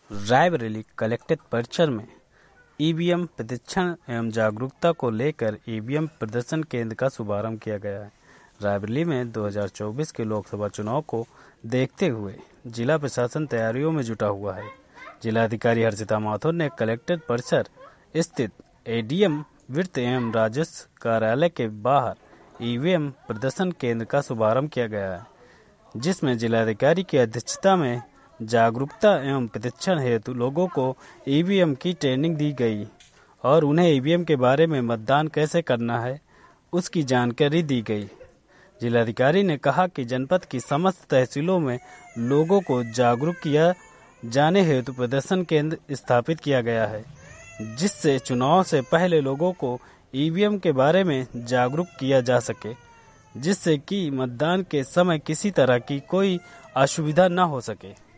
Raebareli collectorate परिसर में EVM प्रशिक्षण एवं जागरूकता को लेकर ईवीएम प्रदर्शन केंद्र का शुभारंभ किया गया है। रायबरेली में 2024 के लोकसभा चुनाव को देखते हुए जिला प्रशासन तैयारियों में जुटा हुआ है। जिलाधिकारी हर्षिता माथुर ने कलेक्ट्रेट परिसर स्थित एडीएम वित्त एवं राजस्व कार्यालय के बाहर ईवीएम प्रदर्शन केंद्र का शुभारंभ किया गया है, जिसमें जिलाधिकारी की अध्यक्षता में जागरूकता एवं प्रशिक्षण हेतु लोगों को ईवीएम की ट्रेनिंग दी गई और उन्हें ईवीएम के बारे में मतदान कैसे करना है उसकी जानकारी दी गई। जिलाधिकारी ने कहा कि जनपद की समस्त तहसीलों में लोगों को जागरूक किया जाने हेतु प्रदर्शन केंद्र स्थापित किया गया है, जिससे चुनाव से पहले लोगों को ईवीएम के बारे में जागरूक किया जा सके, जिससे कि मतदान के समय किसी तरह की कोई असुविधा न हो सके।